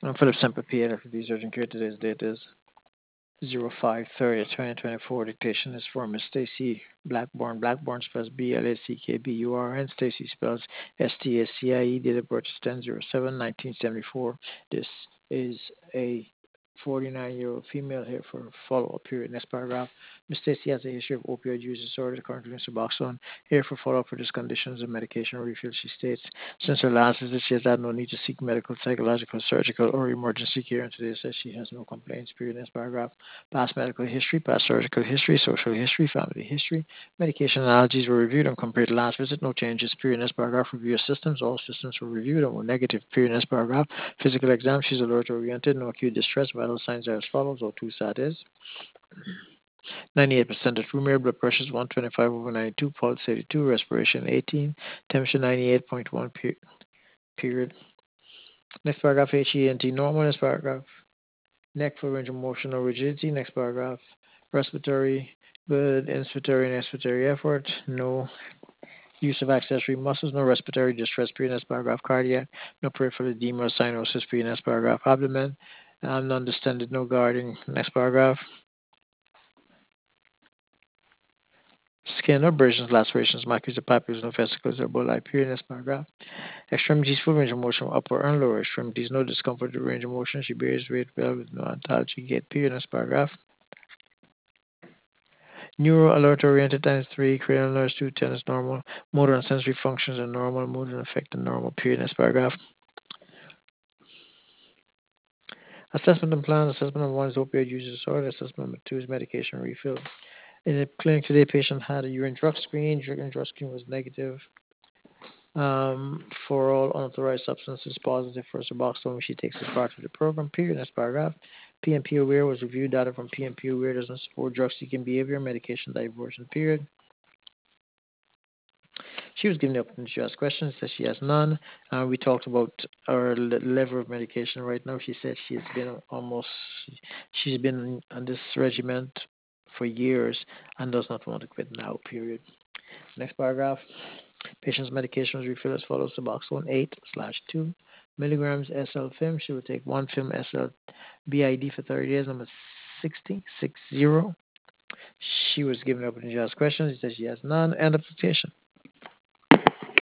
Philip Semper PL for these urgent care. Today's date is 05/30/2024. Dictation is for Miss Stacy Blackburn. Blackburn spells Blackburn. Stacy spells Stacie. Date of birth is 10/07/1974. This is a 49-year-old female here for follow-up period. Next paragraph. Miss Stacy has a history of opioid use disorder, currently in Suboxone. Here for follow-up for this conditions and medication refill. She states, since her last visit, she has had no need to seek medical, psychological, surgical, or emergency care. And today says she has no complaints. Period. Next paragraph. Past medical history, past surgical history, social history, family history. Medication allergies were reviewed and compared to last visit. No changes. Period. Next paragraph. Review of systems. All systems were reviewed and were negative. Period. Next paragraph. Physical exam. She's alert oriented. No acute distress. Vital signs are as follows. O2 sat is 98% of room air. Blood pressure is 125/92. Pulse 82. Respiration 18. Temperature 98.1. Period. Next paragraph. HENT normal. Next paragraph. Neck for range of motion or rigidity. Next paragraph. Respiratory, good. Inspiratory and expiratory effort. No use of accessory muscles. No respiratory distress. Next paragraph. Cardiac. No peripheral edema or cyanosis. Next paragraph. Abdomen. None distended. No guarding. Next paragraph. Skin abrasions, lacerations, maculae, papules, no vesicles or bulli. Next paragraph. Extremities, full range of motion, upper and lower extremities, no discomfort or range of motion. She bears weight well with no ontology. Gait. Next paragraph. Neuro alert oriented times 3, cranial nerves 2, 10 is normal. Motor and sensory functions are normal. Mood and affect are normal. Period. Next paragraph. Assessment and plan. Assessment number 1 is opioid use disorder. Assessment number 2 is medication refill. In the clinic today, patient had a urine drug screen. Urine drug screen was negative. For all unauthorized substances, positive for Suboxone. She takes as part of the program. Period. Next paragraph. PMP aware was reviewed. Data from PMP aware doesn't support drug seeking behavior. Medication diversion. Period. She was given the opportunity to ask questions. Says she has none. We talked about her level of medication right now. She said she's been on this regimen for years and does not want to quit now. Period. Next paragraph. Patient's medication was refilled as follows: Suboxone 8/2 milligrams SL film. She will take 1 film SL BID for 30 days. Number 60. She was given the opportunity to ask questions. She said she has none. End of citation.